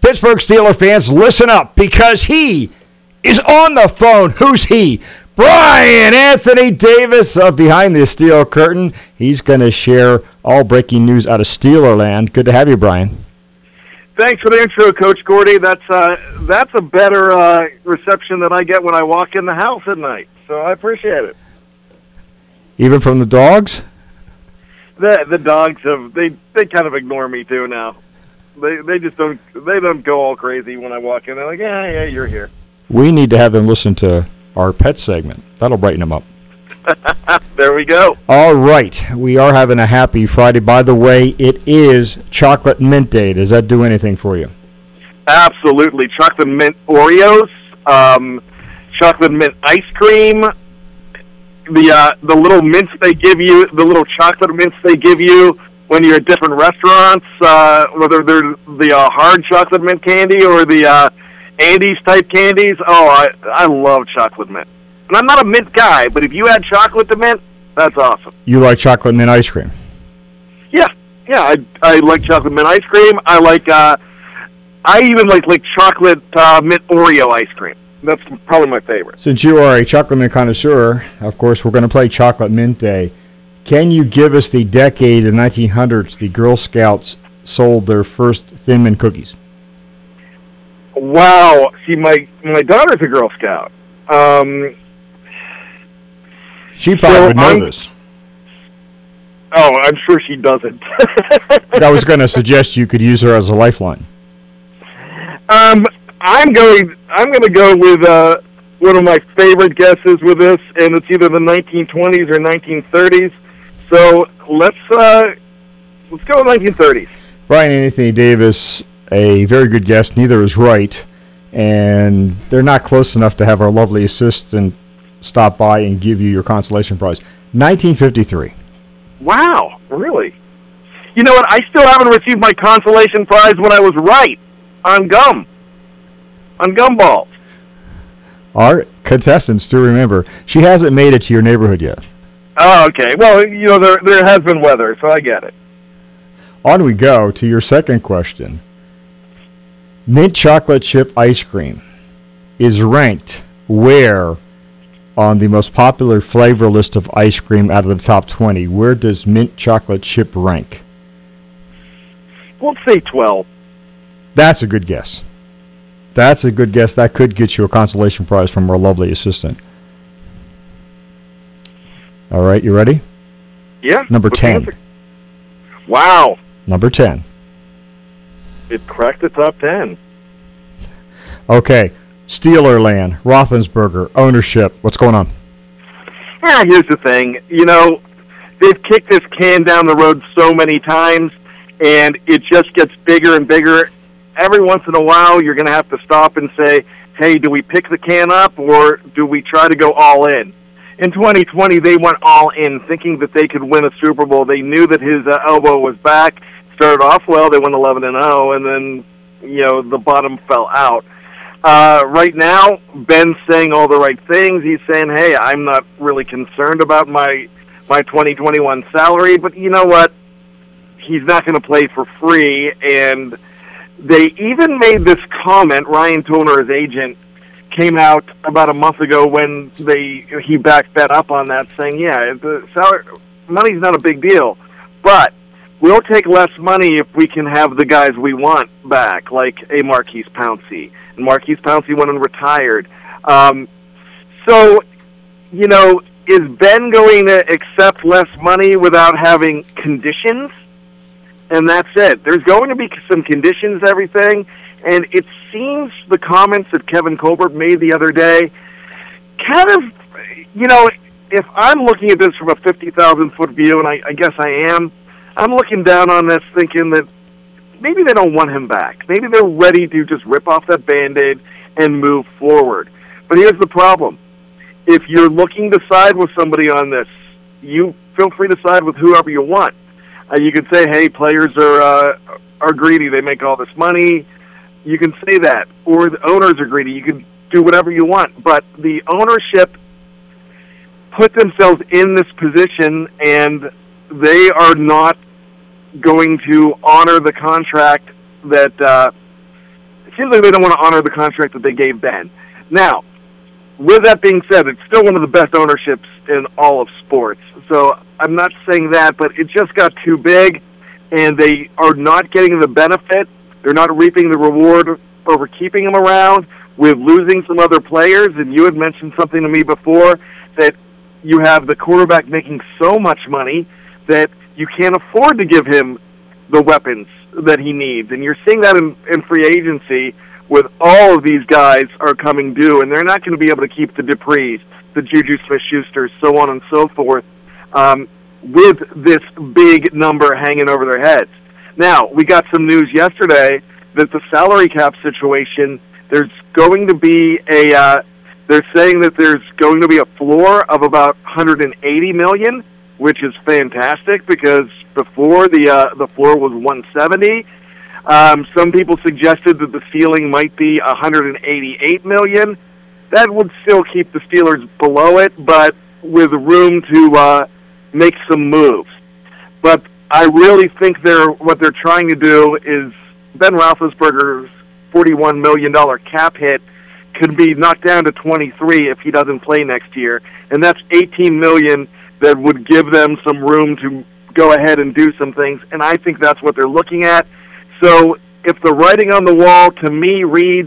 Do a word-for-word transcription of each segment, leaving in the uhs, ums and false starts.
Pittsburgh Steelers fans, listen up, because he is on the phone. Who's he? Brian Anthony Davis of Behind the Steel Curtain. He's going to share all breaking news out of Steelerland. Good to have you, Brian. Thanks for the intro, Coach Gordy. That's uh, that's a better uh, reception than I get when I walk in the house at night. So I appreciate it. Even from the dogs? The the dogs have they, they kind of ignore me too now. They they just don't they don't go all crazy when I walk in. They're like, yeah, yeah, you're here. We need to have them listen to our pet segment. That'll brighten them up. There we go. All right. We are having a happy Friday. By the way, it is Chocolate Mint Day. Does that do anything for you? Absolutely. Chocolate mint Oreos, um, chocolate mint ice cream, the uh, the little mints they give you, the little chocolate mints they give you when you're at different restaurants, uh, whether they're the uh, hard chocolate mint candy or the uh, Andes type candies. Oh, I I love chocolate mint. And I'm not a mint guy, but if you add chocolate to mint, that's awesome. You like chocolate mint ice cream? Yeah, yeah. I I like chocolate mint ice cream. I like uh, I even like like chocolate uh, mint Oreo ice cream. That's probably my favorite. Since you are a chocolate mint connoisseur, of course, we're going to play Chocolate Mint Day. Can you give us the decade in nineteen hundreds the Girl Scouts sold their first Thin Mint cookies? Wow. See, my my daughter's a Girl Scout. Um, She probably so would know I'm, this. Oh, I'm sure she doesn't. I was going to suggest you could use her as a lifeline. Um, I'm going. I'm going to go with uh, one of my favorite guesses with this, and it's either the nineteen twenties or nineteen thirties. So let's uh, let's go with nineteen thirties. Brian Anthony Davis, a very good guess. Neither is right, and they're not close enough to have our lovely assistant stop by and give you your consolation prize. nineteen fifty-three. Wow, really? You know what? I still haven't received my consolation prize when I was right on gum, on gumballs. Our contestants do remember. She hasn't made it to your neighborhood yet. Oh, okay. Well, you know, there there has been weather, so I get it. On we go to your second question. Mint chocolate chip ice cream is ranked where on the most popular flavor list of ice cream out of the top twenty? Where does mint chocolate chip rank? We'll say twelve. That's a good guess. That's a good guess. That could get you a consolation prize from our lovely assistant. All right, you ready? Yeah. Number What's ten. the answer? Wow. Number ten. It cracked the top ten. Okay. Steelerland, Roethlisberger, ownership. What's going on? Ah, here's the thing. You know, they've kicked this can down the road so many times, and it just gets bigger and bigger. Every once in a while, you're going to have to stop and say, hey, do we pick the can up, or do we try to go all in? In twenty twenty, they went all in, thinking that they could win a Super Bowl. They knew that his uh, elbow was back. Started off well. They went eleven and oh, and then, you know, the bottom fell out. Uh, right now, Ben's saying all the right things. He's saying, hey, I'm not really concerned about my my twenty twenty-one salary, but you know what? He's not going to play for free. And they even made this comment. Ryan Toner, his agent, came out about a month ago when they he backed that up on that, saying, yeah, the salary money's not a big deal, but we'll take less money if we can have the guys we want back, like a Marquise Pouncey. And Marquise Pouncey went and retired. Um, so, you know, is Ben going to accept less money without having conditions? And that's it. There's going to be some conditions to everything, and it seems the comments that Kevin Colbert made the other day kind of, you know, if I'm looking at this from a fifty thousand foot view, and I, I guess I am, I'm looking down on this thinking that maybe they don't want him back. Maybe they're ready to just rip off that Band-Aid and move forward. But here's the problem. If you're looking to side with somebody on this, you feel free to side with whoever you want. Uh, you could say, hey, players are uh, are greedy. They make all this money. You can say that. Or the owners are greedy. You can do whatever you want. But the ownership put themselves in this position, and they are not going to honor the contract that uh, seems like they don't want to honor the contract that they gave Ben. Now, with that being said, it's still one of the best ownerships in all of sports. So I'm not saying that, but it just got too big, and they are not getting the benefit. They're not reaping the reward over keeping him around with losing some other players. And you had mentioned something to me before that you have the quarterback making so much money that you can't afford to give him the weapons that he needs. And you're seeing that in, in free agency with all of these guys are coming due, and they're not going to be able to keep the Duprees, the Juju Smith-Schusters, so on and so forth, um, with this big number hanging over their heads. Now, we got some news yesterday that the salary cap situation, there's going to be a, uh, they're saying that there's going to be a floor of about one hundred eighty million dollars, which is fantastic because before the uh, the floor was one hundred seventy. Um, some people suggested that the ceiling might be one hundred eighty-eight million dollars. That would still keep the Steelers below it, but with room to uh, make some moves. But I really think they're what they're trying to do is Ben Roethlisberger's forty-one million dollars cap hit could be knocked down to twenty-three if he doesn't play next year, and that's eighteen million dollars that would give them some room to go ahead and do some things, and I think that's what they're looking at. So if the writing on the wall to me reads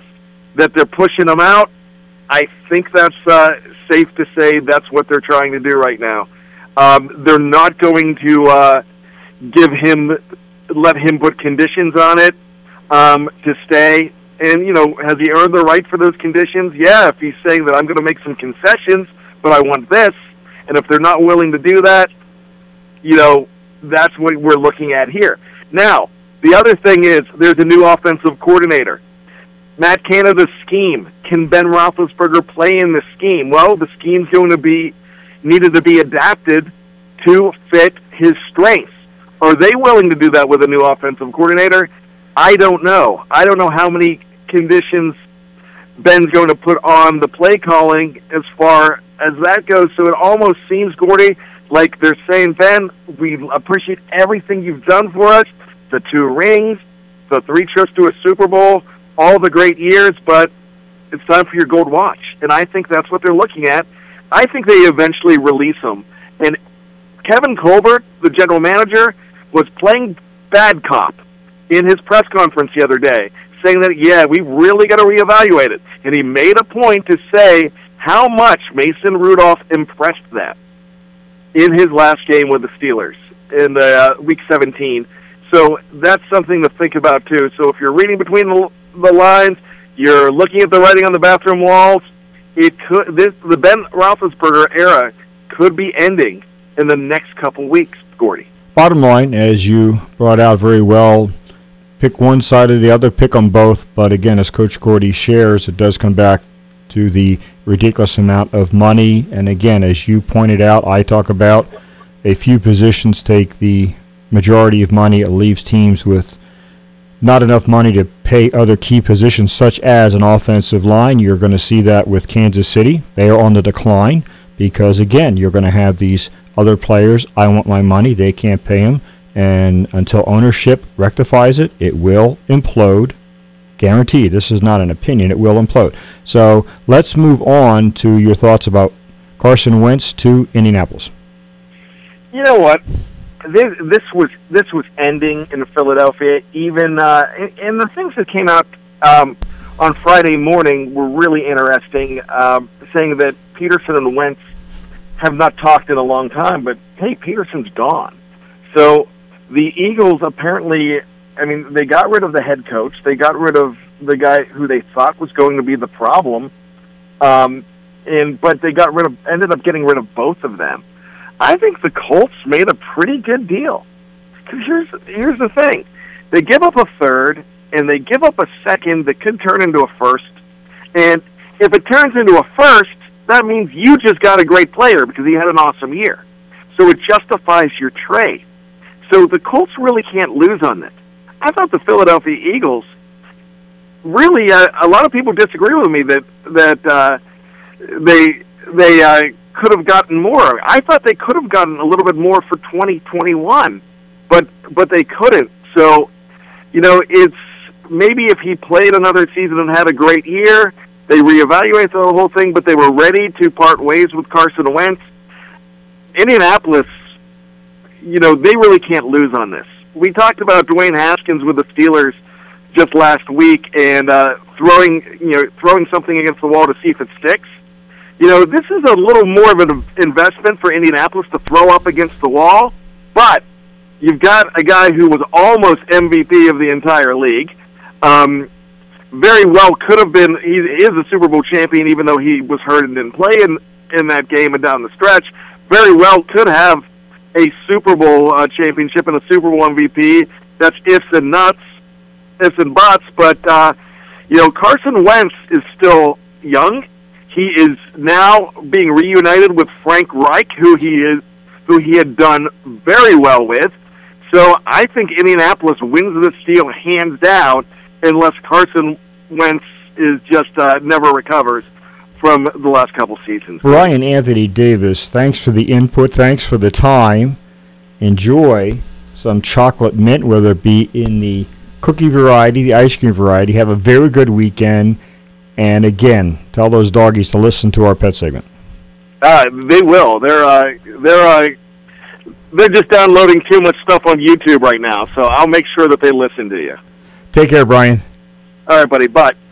that they're pushing him out, I think that's uh, safe to say that's what they're trying to do right now. Um, they're not going to uh, give him, let him put conditions on it um, to stay. And, you know, has he earned the right for those conditions? Yeah, if he's saying that I'm going to make some concessions, but I want this. And if they're not willing to do that, you know, that's what we're looking at here. Now, the other thing is there's a new offensive coordinator. Matt Canada's scheme. Can Ben Roethlisberger play in the scheme? Well, the scheme's going to be needed to be adapted to fit his strengths. Are they willing to do that with a new offensive coordinator? I don't know. I don't know how many conditions Ben's going to put on the play calling as far as that goes. So it almost seems, Gordy, like they're saying, Ben, we appreciate everything you've done for us, the two rings, the three trips to a Super Bowl, all the great years, but it's time for your gold watch. And I think that's what they're looking at. I think they eventually release him. And Kevin Colbert, the general manager, was playing bad cop in his press conference the other day, saying that, yeah, we really got to reevaluate it. And he made a point to say how much Mason Rudolph impressed them in his last game with the Steelers in the, uh, week seventeen. So that's something to think about, too. So if you're reading between the, the lines, you're looking at the writing on the bathroom walls, it could this the Ben Roethlisberger era could be ending in the next couple weeks, Gordy. Bottom line, as you brought out very well, pick one side or the other, pick them both. But again, as Coach Gordy shares, it does come back to the ridiculous amount of money. And again, as you pointed out, I talk about a few positions take the majority of money. It leaves teams with not enough money to pay other key positions, such as an offensive line. You're going to see that with Kansas City. They are on the decline because, again, you're going to have these other players. I want my money. They can't pay them. And until ownership rectifies it, it will implode. Guaranteed. This is not an opinion. It will implode. So let's move on to your thoughts about Carson Wentz to Indianapolis. You know what? This, this was this was ending in Philadelphia. Even uh, and, and the things that came out um, on Friday morning were really interesting, um, saying that Peterson and Wentz have not talked in a long time. But hey, Peterson's gone. So the Eagles apparently, I mean, they got rid of the head coach. They got rid of the guy who they thought was going to be the problem, um, and but they got rid of ended up getting rid of both of them. I think the Colts made a pretty good deal. Because here's, here's the thing. They give up a third, and they give up a second that could turn into a first. And if it turns into a first, that means you just got a great player because he had an awesome year. So it justifies your trade. So the Colts really can't lose on this. I thought the Philadelphia Eagles really, uh, a lot of people disagree with me that, that uh, they... they uh, could have gotten more. I thought they could have gotten a little bit more for twenty twenty-one, but but they couldn't. So, you know, it's maybe if he played another season and had a great year, they reevaluate the whole thing, but they were ready to part ways with Carson Wentz. Indianapolis, you know, they really can't lose on this. We talked about Dwayne Haskins with the Steelers just last week and uh, throwing, you know, throwing something against the wall to see if it sticks. You know, this is a little more of an investment for Indianapolis to throw up against the wall, but you've got a guy who was almost M V P of the entire league. Um, very well could have been, he is a Super Bowl champion even though he was hurt and didn't play in, in that game and down the stretch. Very well could have a Super Bowl uh, championship and a Super Bowl M V P. That's ifs and nuts, ifs and buts, but, uh, you know, Carson Wentz is still young. He is now being reunited with Frank Reich, who he is, who he had done very well with. So I think Indianapolis wins this deal hands down, unless Carson Wentz is just uh, never recovers from the last couple seasons. Brian Anthony Davis, thanks for the input. Thanks for the time. Enjoy some chocolate mint, whether it be in the cookie variety, the ice cream variety. Have a very good weekend. And again, tell those doggies to listen to our pet segment. Uh, they will. They're uh, they're uh, they're just downloading too much stuff on YouTube right now. So I'll make sure that they listen to you. Take care, Brian. All right, buddy. Bye.